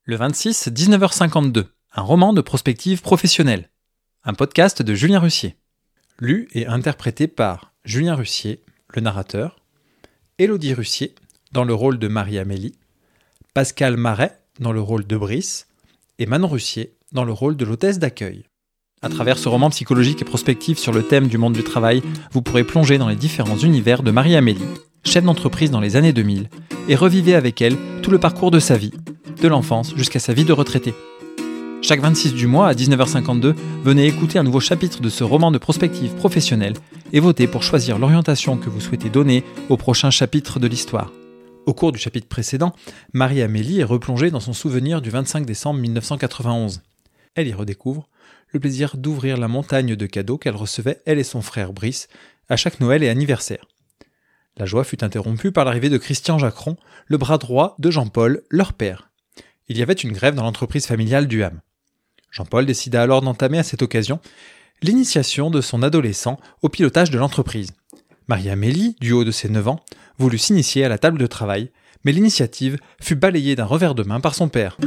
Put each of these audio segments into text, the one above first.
Le 26, 19h52, un roman de prospective professionnelle. Un podcast de Julien Russier. Lu et interprété par Julien Russier, le narrateur, Élodie Russier, dans le rôle de Marie-Amélie, Pascal Marais, dans le rôle de Brice, et Manon Russier, dans le rôle de l'hôtesse d'accueil. À travers ce roman psychologique et prospectif sur le thème du monde du travail, vous pourrez plonger dans les différents univers de Marie-Amélie, chef d'entreprise dans les années 2000, et revivez avec elle tout le parcours de sa vie, de l'enfance jusqu'à sa vie de retraité. Chaque 26 du mois à 19h52, venez écouter un nouveau chapitre de ce roman de prospective professionnelle et votez pour choisir l'orientation que vous souhaitez donner au prochain chapitre de l'histoire. Au cours du chapitre précédent, Marie-Amélie est replongée dans son souvenir du 25 décembre 1991. Elle y redécouvre le plaisir d'ouvrir la montagne de cadeaux qu'elle recevait, elle et son frère Brice, à chaque Noël et anniversaire. La joie fut interrompue par l'arrivée de Christian Jacron, le bras droit de Jean-Paul, leur père. Il y avait une grève dans l'entreprise familiale du Ham. Jean-Paul décida alors d'entamer à cette occasion l'initiation de son adolescent au pilotage de l'entreprise. Marie-Amélie, du haut de ses 9 ans, voulut s'initier à la table de travail, mais l'initiative fut balayée d'un revers de main par son père.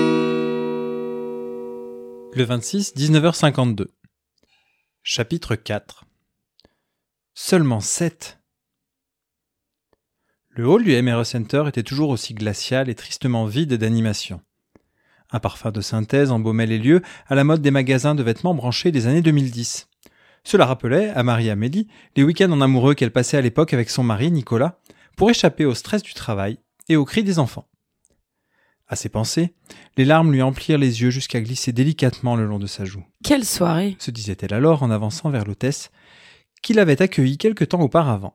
Le 26, 19h52. Chapitre 4. Seulement 7. Le hall du MRE Center était toujours aussi glacial et tristement vide d'animation. Un parfum de synthèse embaumait les lieux à la mode des magasins de vêtements branchés des années 2010. Cela rappelait à Marie-Amélie les week-ends en amoureux qu'elle passait à l'époque avec son mari, Nicolas, pour échapper au stress du travail et aux cris des enfants. À ses pensées, les larmes lui emplirent les yeux jusqu'à glisser délicatement le long de sa joue. « Quelle soirée !» se disait-elle alors en avançant vers l'hôtesse, qui l'avait accueillie quelque temps auparavant.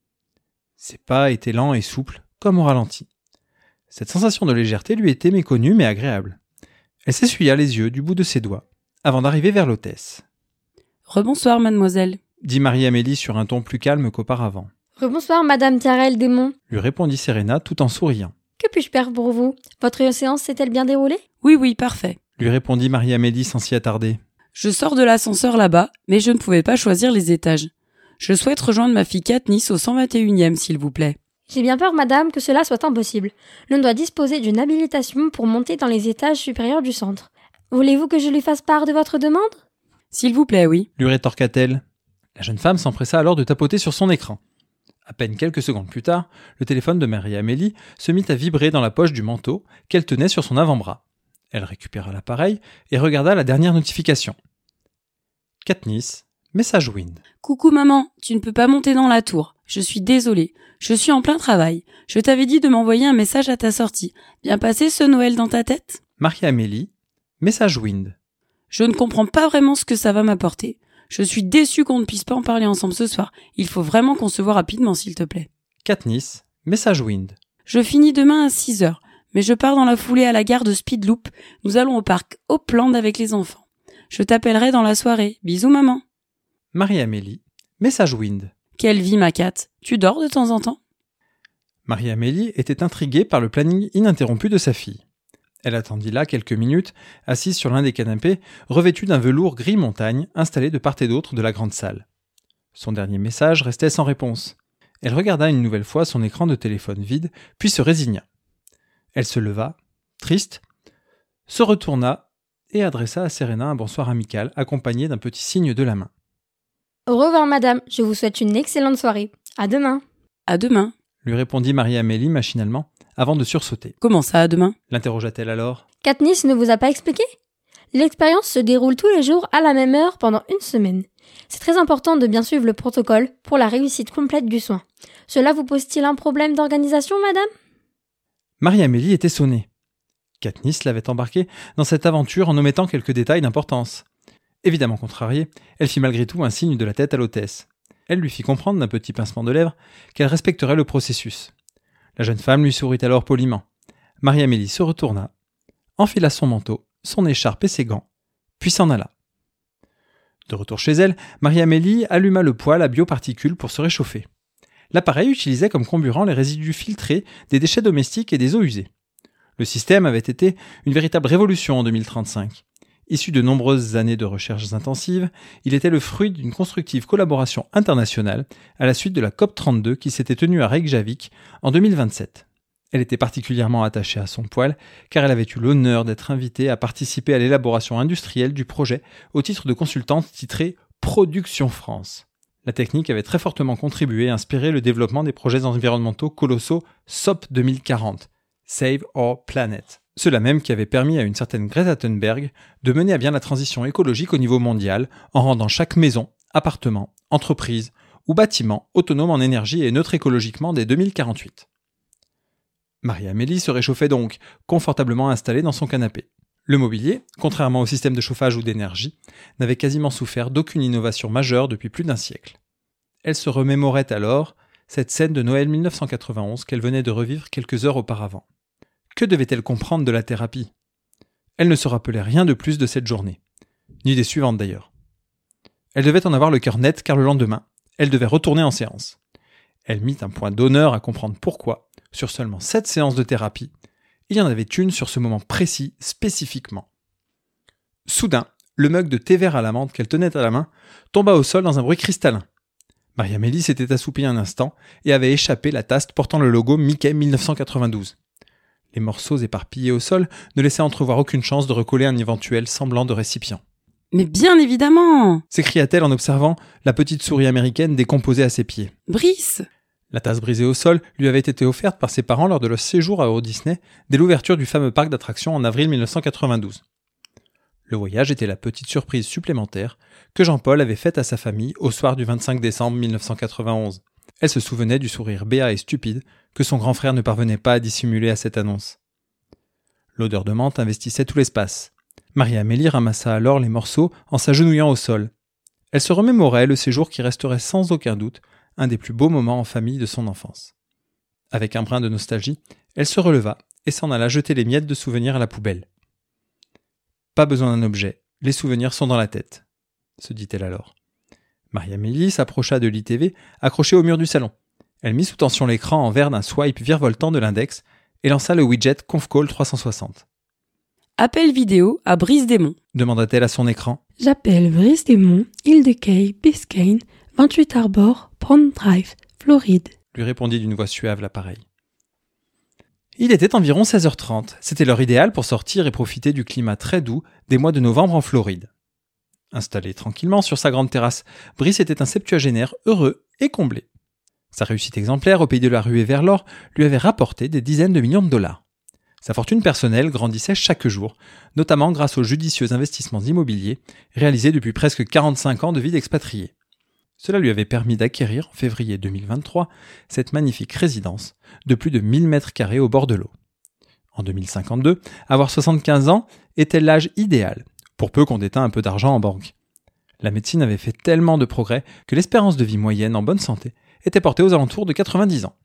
Ses pas étaient lents et souples, comme au ralenti. Cette sensation de légèreté lui était méconnue mais agréable. Elle s'essuya les yeux du bout de ses doigts, avant d'arriver vers l'hôtesse. « Rebonsoir, mademoiselle » dit Marie-Amélie sur un ton plus calme qu'auparavant. « Rebonsoir, madame Thérèse Desmonts » lui répondit Serena tout en souriant. « Que puis-je faire pour vous ? Votre séance s'est-elle bien déroulée ?»« Oui, parfait » lui répondit Marie-Amélie sans s'y attarder. « Je sors de l'ascenseur là-bas, mais je ne pouvais pas choisir les étages. Je souhaite rejoindre ma fille Katniss au 121e, s'il vous plaît. » « J'ai bien peur, madame, que cela soit impossible. L'on doit disposer d'une habilitation pour monter dans les étages supérieurs du centre. Voulez-vous que je lui fasse part de votre demande ?»« S'il vous plaît, oui. » lui rétorqua-t-elle. La jeune femme s'empressa alors de tapoter sur son écran. À peine quelques secondes plus tard, le téléphone de Marie-Amélie se mit à vibrer dans la poche du manteau qu'elle tenait sur son avant-bras. Elle récupéra l'appareil et regarda la dernière notification. Katniss, message Wind. « Coucou maman, tu ne peux pas monter dans la tour. Je suis désolée. Je suis en plein travail. Je t'avais dit de m'envoyer un message à ta sortie. Bien passé ce Noël dans ta tête ? Marie-Amélie, message Wind. Je ne comprends pas vraiment ce que ça va m'apporter. Je suis déçue qu'on ne puisse pas en parler ensemble ce soir. Il faut vraiment qu'on se voit rapidement, s'il te plaît. Katniss, message Wind. Je finis demain à 6h, mais je pars dans la foulée à la gare de Speedloop. Nous allons au parc Hopland avec les enfants. Je t'appellerai dans la soirée. Bisous maman. Marie-Amélie, message Wind. Quelle vie, ma Kat. Tu dors de temps en temps ? Marie-Amélie était intriguée par le planning ininterrompu de sa fille. Elle attendit là quelques minutes, assise sur l'un des canapés, revêtue d'un velours gris montagne, installé de part et d'autre de la grande salle. Son dernier message restait sans réponse. Elle regarda une nouvelle fois son écran de téléphone vide, puis se résigna. Elle se leva, triste, se retourna et adressa à Serena un bonsoir amical, accompagné d'un petit signe de la main. Au revoir, madame. Je vous souhaite une excellente soirée. À demain. À demain, lui répondit Marie-Amélie machinalement, avant de sursauter. Comment ça, à demain ? L'interrogea-t-elle alors. Katniss ne vous a pas expliqué ? L'expérience se déroule tous les jours à la même heure pendant 1 semaine. C'est très important de bien suivre le protocole pour la réussite complète du soin. Cela vous pose-t-il un problème d'organisation, madame ? Marie-Amélie était sonnée. Katniss l'avait embarquée dans cette aventure en omettant quelques détails d'importance. Évidemment contrariée, elle fit malgré tout un signe de la tête à l'hôtesse. Elle lui fit comprendre d'un petit pincement de lèvres qu'elle respecterait le processus. La jeune femme lui sourit alors poliment. Marie-Amélie se retourna, enfila son manteau, son écharpe et ses gants, puis s'en alla. De retour chez elle, Marie-Amélie alluma le poêle à bioparticules pour se réchauffer. L'appareil utilisait comme comburant les résidus filtrés des déchets domestiques et des eaux usées. Le système avait été une véritable révolution en 2035. Issu de nombreuses années de recherches intensives, il était le fruit d'une constructive collaboration internationale à la suite de la COP32 qui s'était tenue à Reykjavik en 2027. Elle était particulièrement attachée à son poêle, car elle avait eu l'honneur d'être invitée à participer à l'élaboration industrielle du projet au titre de consultante titrée « Production France ». La technique avait très fortement contribué à inspirer le développement des projets environnementaux colossaux SOP 2040, Save Our Planet. Ceux-là même qui avaient permis à une certaine Greta Thunberg de mener à bien la transition écologique au niveau mondial en rendant chaque maison, appartement, entreprise ou bâtiment autonome en énergie et neutre écologiquement dès 2048. Marie-Amélie se réchauffait donc, confortablement installée dans son canapé. Le mobilier, contrairement au système de chauffage ou d'énergie, n'avait quasiment souffert d'aucune innovation majeure depuis plus d'un siècle. Elle se remémorait alors cette scène de Noël 1991 qu'elle venait de revivre quelques heures auparavant. Que devait-elle comprendre de la thérapie ? Elle ne se rappelait rien de plus de cette journée, ni des suivantes d'ailleurs. Elle devait en avoir le cœur net car le lendemain, elle devait retourner en séance. Elle mit un point d'honneur à comprendre pourquoi, sur seulement 7 séances de thérapie, il y en avait une sur ce moment précis spécifiquement. Soudain, le mug de thé vert à la menthe qu'elle tenait à la main tomba au sol dans un bruit cristallin. Marie-Amélie s'était assoupie un instant et avait échappé la tasse portant le logo Mickey 1992. Les morceaux éparpillés au sol ne laissaient entrevoir aucune chance de recoller un éventuel semblant de récipient. « Mais bien évidemment !» s'écria-t-elle en observant la petite souris américaine décomposée à ses pieds. « Brice !» La tasse brisée au sol lui avait été offerte par ses parents lors de leur séjour à Euro Disney dès l'ouverture du fameux parc d'attractions en avril 1992. Le voyage était la petite surprise supplémentaire que Jean-Paul avait faite à sa famille au soir du 25 décembre 1991. Elle se souvenait du sourire béat et stupide que son grand frère ne parvenait pas à dissimuler à cette annonce. L'odeur de menthe investissait tout l'espace. Marie-Amélie ramassa alors les morceaux en s'agenouillant au sol. Elle se remémorait le séjour qui resterait sans aucun doute un des plus beaux moments en famille de son enfance. Avec un brin de nostalgie, elle se releva et s'en alla jeter les miettes de souvenirs à la poubelle. Pas besoin d'un objet, les souvenirs sont dans la tête, se dit-elle alors. Marie-Amélie s'approcha de l'ITV accroché au mur du salon. Elle mit sous tension l'écran en verre d'un swipe virevoltant de l'index et lança le widget ConfCall 360. « Appel vidéo à Brice-Démont » demanda-t-elle à son écran. « J'appelle Brice-Démont, Île-de-Quay, Biscayne, 28 Arbor, Pond Drive, Floride. » lui répondit d'une voix suave l'appareil. Il était environ 16h30. C'était l'heure idéale pour sortir et profiter du climat très doux des mois de novembre en Floride. Installé tranquillement sur sa grande terrasse, Brice était un septuagénaire heureux et comblé. Sa réussite exemplaire au pays de la ruée vers l'or lui avait rapporté des dizaines de millions de dollars. Sa fortune personnelle grandissait chaque jour, notamment grâce aux judicieux investissements immobiliers réalisés depuis presque 45 ans de vie d'expatrié. Cela lui avait permis d'acquérir en février 2023 cette magnifique résidence de plus de 1000 mètres carrés au bord de l'eau. En 2052, avoir 75 ans était l'âge idéal, pour peu qu'on détint un peu d'argent en banque. La médecine avait fait tellement de progrès que l'espérance de vie moyenne en bonne santé était portée aux alentours de 90 ans.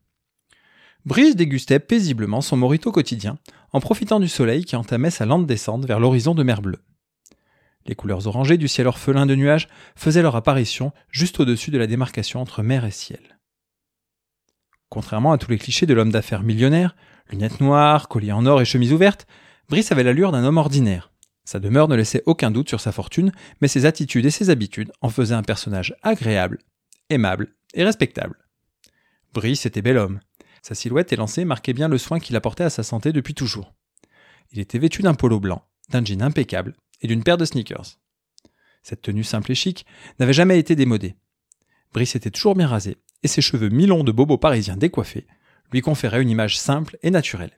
Brice dégustait paisiblement son mojito quotidien en profitant du soleil qui entamait sa lente descente vers l'horizon de mer bleue. Les couleurs orangées du ciel orphelin de nuages faisaient leur apparition juste au-dessus de la démarcation entre mer et ciel. Contrairement à tous les clichés de l'homme d'affaires millionnaire, lunettes noires, collier en or et chemise ouverte, Brice avait l'allure d'un homme ordinaire. Sa demeure ne laissait aucun doute sur sa fortune, mais ses attitudes et ses habitudes en faisaient un personnage agréable, aimable et respectable. Brice était bel homme. Sa silhouette élancée marquait bien le soin qu'il apportait à sa santé depuis toujours. Il était vêtu d'un polo blanc, d'un jean impeccable et d'une paire de sneakers. Cette tenue simple et chic n'avait jamais été démodée. Brice était toujours bien rasé et ses cheveux mi-longs de bobo parisien décoiffés lui conféraient une image simple et naturelle.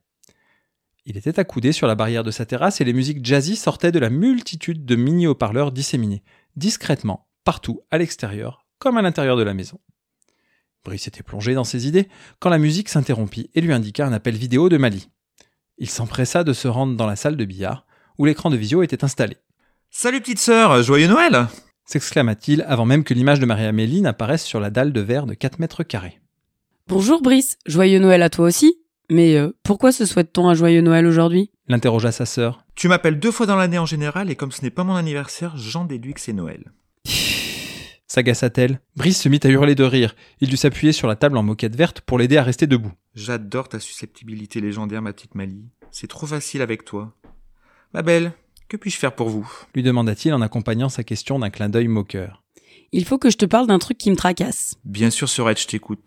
Il était accoudé sur la barrière de sa terrasse et les musiques jazzy sortaient de la multitude de mini-haut-parleurs disséminés, discrètement, partout à l'extérieur comme à l'intérieur de la maison. Brice était plongé dans ses idées quand la musique s'interrompit et lui indiqua un appel vidéo de Mali. Il s'empressa de se rendre dans la salle de billard où l'écran de visio était installé. « Salut petite sœur, joyeux Noël !» s'exclama-t-il avant même que l'image de Marie-Amélie n'apparaisse sur la dalle de verre de 4 mètres carrés. « Bonjour Brice, joyeux Noël à toi aussi. Mais pourquoi se souhaite-t-on un joyeux Noël aujourd'hui ?» l'interrogea sa sœur. « Tu m'appelles 2 fois dans l'année en général et comme ce n'est pas mon anniversaire, j'en déduis que c'est Noël. » s'agaça-t-elle. Brice se mit à hurler de rire. Il dut s'appuyer sur la table en moquette verte pour l'aider à rester debout. « J'adore ta susceptibilité légendaire, ma petite Mali. C'est trop facile avec toi. Ma belle, que puis-je faire pour vous ?» lui demanda-t-il en accompagnant sa question d'un clin d'œil moqueur. « Il faut que je te parle d'un truc qui me tracasse. » « Bien sûr, Sorette, je t'écoute.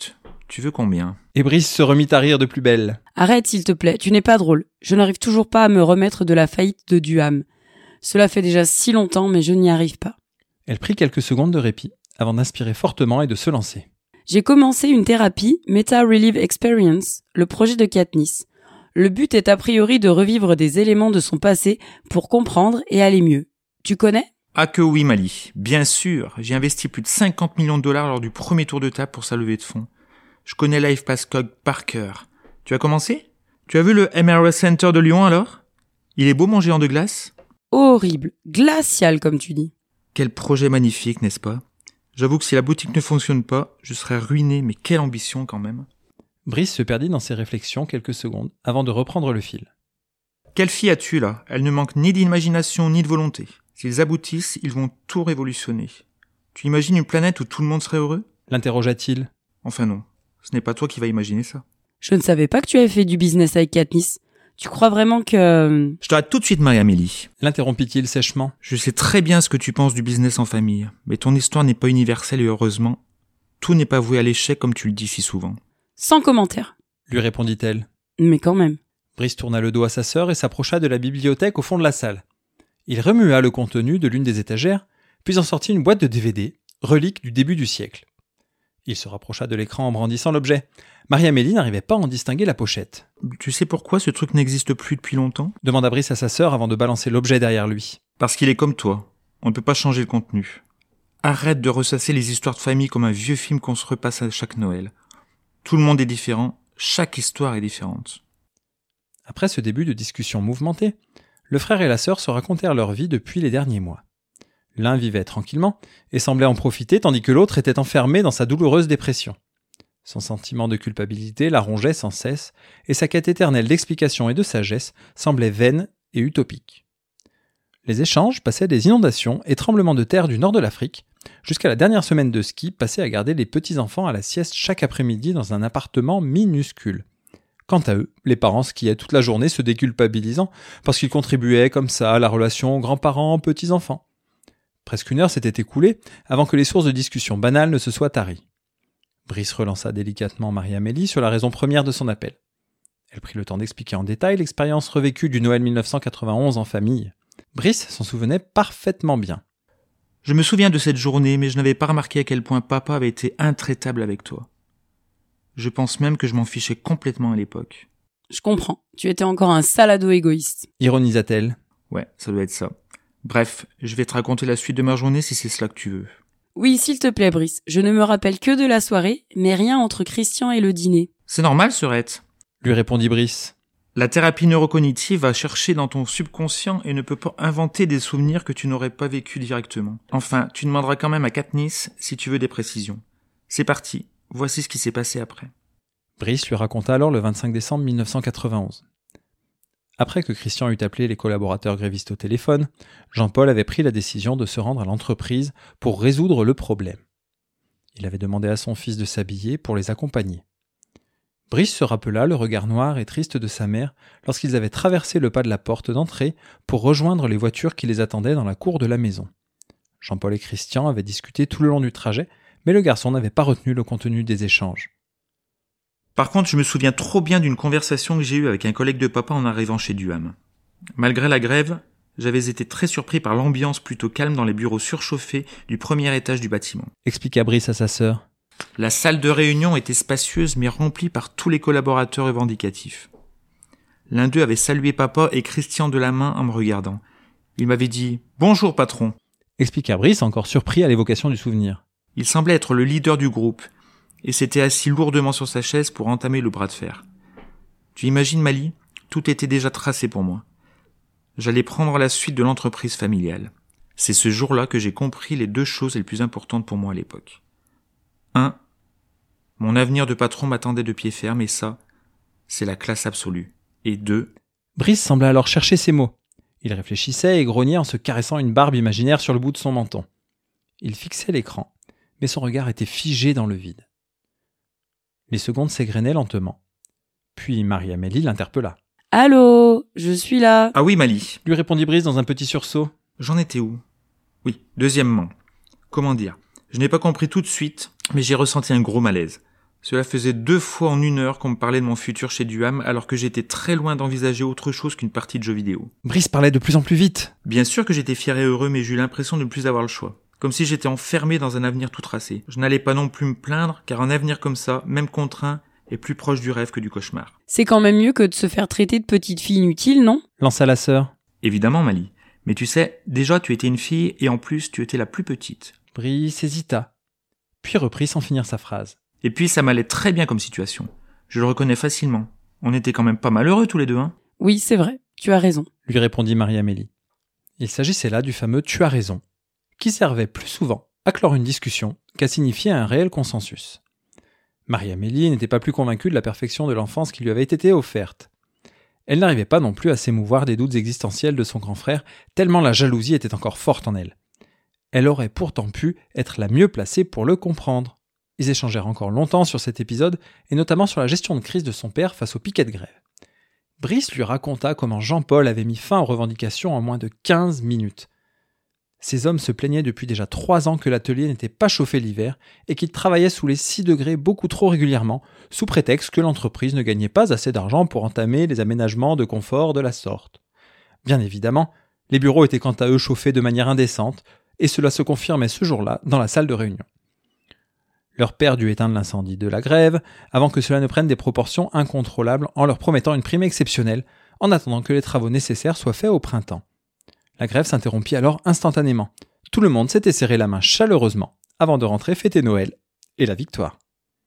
Tu veux combien ? Et Brice se remit à rire de plus belle. Arrête s'il te plaît, tu n'es pas drôle. Je n'arrive toujours pas à me remettre de la faillite de Duham. Cela fait déjà si longtemps, mais je n'y arrive pas. Elle prit quelques secondes de répit avant d'inspirer fortement et de se lancer. J'ai commencé une thérapie, Meta Relief Experience, le projet de Katniss. Le but est a priori de revivre des éléments de son passé pour comprendre et aller mieux. Tu connais ? Ah que oui, Mali. Bien sûr, j'ai investi plus de 50 millions de dollars lors du premier tour de table pour sa levée de fonds. Je connais Life Passcog par cœur. Tu as commencé ? Tu as vu le MRS Center de Lyon alors ? Il est beau mon géant de glace ? Horrible, glacial comme tu dis. Quel projet magnifique, n'est-ce pas ? J'avoue que si la boutique ne fonctionne pas, je serais ruiné, mais quelle ambition quand même. Brice se perdit dans ses réflexions quelques secondes avant de reprendre le fil. Quelle fille as-tu là ? Elle ne manque ni d'imagination ni de volonté. S'ils aboutissent, ils vont tout révolutionner. Tu imagines une planète où tout le monde serait heureux ? L'interrogea-t-il. Enfin non, ce n'est pas toi qui vas imaginer ça. Je ne savais pas que tu avais fait du business avec Katniss. Tu crois vraiment que... Je t'arrête tout de suite, Marie-Amélie. L'interrompit-il sèchement. Je sais très bien ce que tu penses du business en famille, mais ton histoire n'est pas universelle et heureusement, tout n'est pas voué à l'échec comme tu le dis si souvent. Sans commentaire. Lui répondit-elle. Mais quand même. Brice tourna le dos à sa sœur et s'approcha de la bibliothèque au fond de la salle. Il remua le contenu de l'une des étagères, puis en sortit une boîte de DVD, relique du début du siècle. Il se rapprocha de l'écran en brandissant l'objet. Marie-Amélie n'arrivait pas à en distinguer la pochette. Tu sais pourquoi ce truc n'existe plus depuis longtemps ? Demanda Brice à sa sœur avant de balancer l'objet derrière lui. Parce qu'il est comme toi. On ne peut pas changer le contenu. Arrête de ressasser les histoires de famille comme un vieux film qu'on se repasse à chaque Noël. Tout le monde est différent, chaque histoire est différente. Après ce début de discussion mouvementée, le frère et la sœur se racontèrent leur vie depuis les derniers mois. L'un vivait tranquillement et semblait en profiter tandis que l'autre était enfermé dans sa douloureuse dépression. Son sentiment de culpabilité la rongeait sans cesse et sa quête éternelle d'explication et de sagesse semblait vaine et utopique. Les échanges passaient des inondations et tremblements de terre du nord de l'Afrique jusqu'à la dernière semaine de ski passée à garder les petits-enfants à la sieste chaque après-midi dans un appartement minuscule. Quant à eux, les parents skiaient toute la journée se déculpabilisant parce qu'ils contribuaient comme ça à la relation grands-parents-petits-enfants. Presque une heure s'était écoulée avant que les sources de discussion banales ne se soient taries. Brice relança délicatement Marie-Amélie sur la raison première de son appel. Elle prit le temps d'expliquer en détail l'expérience revécue du Noël 1991 en famille. Brice s'en souvenait parfaitement bien. Je me souviens de cette journée, mais je n'avais pas remarqué à quel point papa avait été intraitable avec toi. Je pense même que je m'en fichais complètement à l'époque. Je comprends. Tu étais encore un salado égoïste. Ironisa-t-elle. Ouais, ça doit être ça. Bref, je vais te raconter la suite de ma journée si c'est cela que tu veux. Oui, s'il te plaît, Brice. Je ne me rappelle que de la soirée, mais rien entre Christian et le dîner. C'est normal, Serette. Lui répondit Brice. La thérapie neurocognitive va chercher dans ton subconscient et ne peut pas inventer des souvenirs que tu n'aurais pas vécus directement. Enfin, tu demanderas quand même à Katniss si tu veux des précisions. C'est parti. Voici ce qui s'est passé après. Brice lui raconta alors le 25 décembre 1991. Après que Christian eut appelé les collaborateurs grévistes au téléphone, Jean-Paul avait pris la décision de se rendre à l'entreprise pour résoudre le problème. Il avait demandé à son fils de s'habiller pour les accompagner. Brice se rappela le regard noir et triste de sa mère lorsqu'ils avaient traversé le pas de la porte d'entrée pour rejoindre les voitures qui les attendaient dans la cour de la maison. Jean-Paul et Christian avaient discuté tout le long du trajet, mais le garçon n'avait pas retenu le contenu des échanges. Par contre, je me souviens trop bien d'une conversation que j'ai eue avec un collègue de papa en arrivant chez Duham. Malgré la grève, j'avais été très surpris par l'ambiance plutôt calme dans les bureaux surchauffés du premier étage du bâtiment. Expliqua Brice à sa sœur. La salle de réunion était spacieuse mais remplie par tous les collaborateurs revendicatifs. L'un d'eux avait salué papa et Christian de la main en me regardant. Il m'avait dit « Bonjour patron ». Expliqua Brice, encore surpris à l'évocation du souvenir. Il semblait être le leader du groupe et s'était assis lourdement sur sa chaise pour entamer le bras de fer. Tu imagines, Mali, tout était déjà tracé pour moi. J'allais prendre la suite de l'entreprise familiale. C'est ce jour-là que j'ai compris les deux choses les plus importantes pour moi à l'époque. 1. Mon avenir de patron m'attendait de pied ferme et ça, c'est la classe absolue. Et 2. Brice semblait alors chercher ses mots. Il réfléchissait et grognait en se caressant une barbe imaginaire sur le bout de son menton. Il fixait l'écran, mais son regard était figé dans le vide. Les secondes s'égrenaient lentement. Puis Marie-Amélie l'interpella. « Allô, je suis là. » Ah oui, Mali, Lui répondit Brice dans un petit sursaut. j'en étais où ? Oui, deuxièmement. Comment dire ? Je n'ai pas compris tout de suite, mais j'ai ressenti un gros malaise. Cela faisait 2 fois en 1 heure qu'on me parlait de mon futur chez Duham, alors que j'étais très loin d'envisager autre chose qu'une partie de jeux vidéo. Brice parlait de plus en plus vite. Bien sûr que j'étais fier et heureux, mais j'ai eu l'impression de ne plus avoir le choix. Comme si j'étais enfermé dans un avenir tout tracé. Je n'allais pas non plus me plaindre, car un avenir comme ça, même contraint, est plus proche du rêve que du cauchemar. C'est quand même mieux que de se faire traiter de petite fille inutile, non ? Lança la sœur. Évidemment, Mali. Mais tu sais, déjà tu étais une fille, et en plus tu étais la plus petite. Brice hésita, puis reprit sans finir sa phrase. Et puis ça m'allait très bien comme situation. Je le reconnais facilement. On était quand même pas malheureux tous les deux, hein ? Oui, c'est vrai, tu as raison. Lui répondit Marie-Amélie. Il s'agissait là du fameux « tu as raison », qui servait plus souvent à clore une discussion qu'à signifier un réel consensus. Marie-Amélie n'était pas plus convaincue de la perfection de l'enfance qui lui avait été offerte. Elle n'arrivait pas non plus à s'émouvoir des doutes existentiels de son grand frère, tellement la jalousie était encore forte en elle. Elle aurait pourtant pu être la mieux placée pour le comprendre. Ils échangèrent encore longtemps sur cet épisode, et notamment sur la gestion de crise de son père face au piquet de grève. Brice lui raconta comment Jean-Paul avait mis fin aux revendications en moins de 15 minutes. Ces hommes se plaignaient depuis déjà 3 ans que l'atelier n'était pas chauffé l'hiver et qu'ils travaillaient sous les 6 degrés beaucoup trop régulièrement, sous prétexte que l'entreprise ne gagnait pas assez d'argent pour entamer les aménagements de confort de la sorte. Bien évidemment, les bureaux étaient quant à eux chauffés de manière indécente, et cela se confirmait ce jour-là dans la salle de réunion. Leur père dut éteindre l'incendie de la grève avant que cela ne prenne des proportions incontrôlables en leur promettant une prime exceptionnelle en attendant que les travaux nécessaires soient faits au printemps. La grève s'interrompit alors instantanément. Tout le monde s'était serré la main chaleureusement avant de rentrer fêter Noël et la victoire.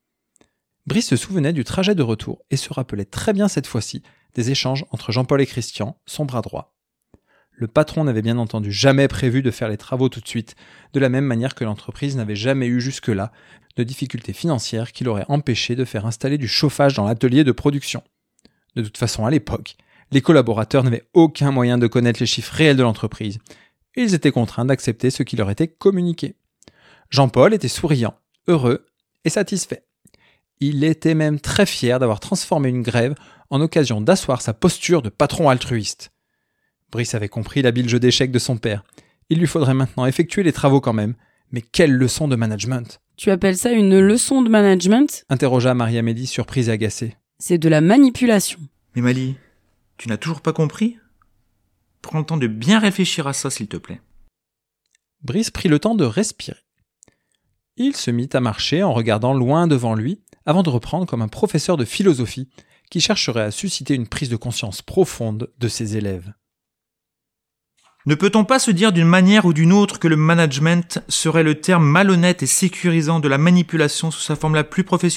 Brice se souvenait du trajet de retour et se rappelait très bien cette fois-ci des échanges entre Jean-Paul et Christian, son bras droit. Le patron n'avait bien entendu jamais prévu de faire les travaux tout de suite, de la même manière que l'entreprise n'avait jamais eu jusque-là de difficultés financières qui l'auraient empêché de faire installer du chauffage dans l'atelier de production. De toute façon, à l'époque, les collaborateurs n'avaient aucun moyen de connaître les chiffres réels de l'entreprise, et ils étaient contraints d'accepter ce qui leur était communiqué. Jean-Paul était souriant, heureux et satisfait. Il était même très fier d'avoir transformé une grève en occasion d'asseoir sa posture de patron altruiste. Brice avait compris l'habile jeu d'échecs de son père. Il lui faudrait maintenant effectuer les travaux quand même. Mais quelle leçon de management ! Tu appelles ça une leçon de management ? Interrogea Marie-Amélie surprise et agacée. C'est de la manipulation. Mais Mali, tu n'as toujours pas compris ? Prends le temps de bien réfléchir à ça, s'il te plaît. Brice prit le temps de respirer. Il se mit à marcher en regardant loin devant lui, avant de reprendre comme un professeur de philosophie qui chercherait à susciter une prise de conscience profonde de ses élèves. Ne peut-on pas se dire d'une manière ou d'une autre que le management serait le terme malhonnête et sécurisant de la manipulation sous sa forme la plus professionnelle ?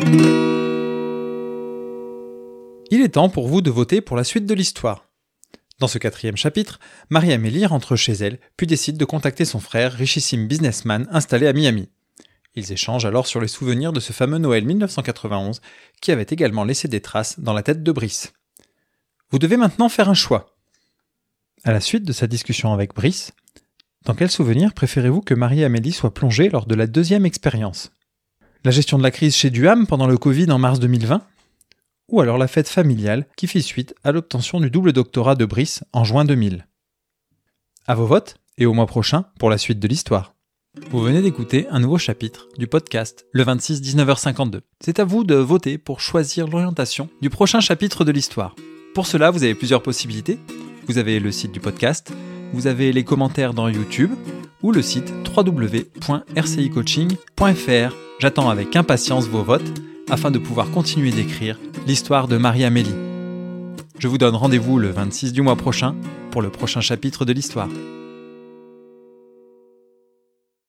Il est temps pour vous de voter pour la suite de l'histoire. Dans ce 4e chapitre, Marie-Amélie rentre chez elle, puis décide de contacter son frère, richissime businessman installé à Miami. Ils échangent alors sur les souvenirs de ce fameux Noël 1991 qui avait également laissé des traces dans la tête de Brice. Vous devez maintenant faire un choix. À la suite de sa discussion avec Brice, dans quel souvenir préférez-vous que Marie-Amélie soit plongée lors de la 2e expérience ? La gestion de la crise chez Duham pendant le Covid en mars 2020 ? Ou alors la fête familiale qui fit suite à l'obtention du double doctorat de Brice en juin 2000 ? À vos votes et au mois prochain pour la suite de l'histoire. Vous venez d'écouter un nouveau chapitre du podcast Le 26 19h52. C'est à vous de voter pour choisir l'orientation du prochain chapitre de l'histoire. Pour cela, vous avez plusieurs possibilités. Vous avez le site du podcast, vous avez les commentaires dans YouTube ou le site www.rcicoaching.fr. J'attends avec impatience vos votes afin de pouvoir continuer d'écrire l'histoire de Marie-Amélie. Je vous donne rendez-vous le 26 du mois prochain pour le prochain chapitre de l'histoire.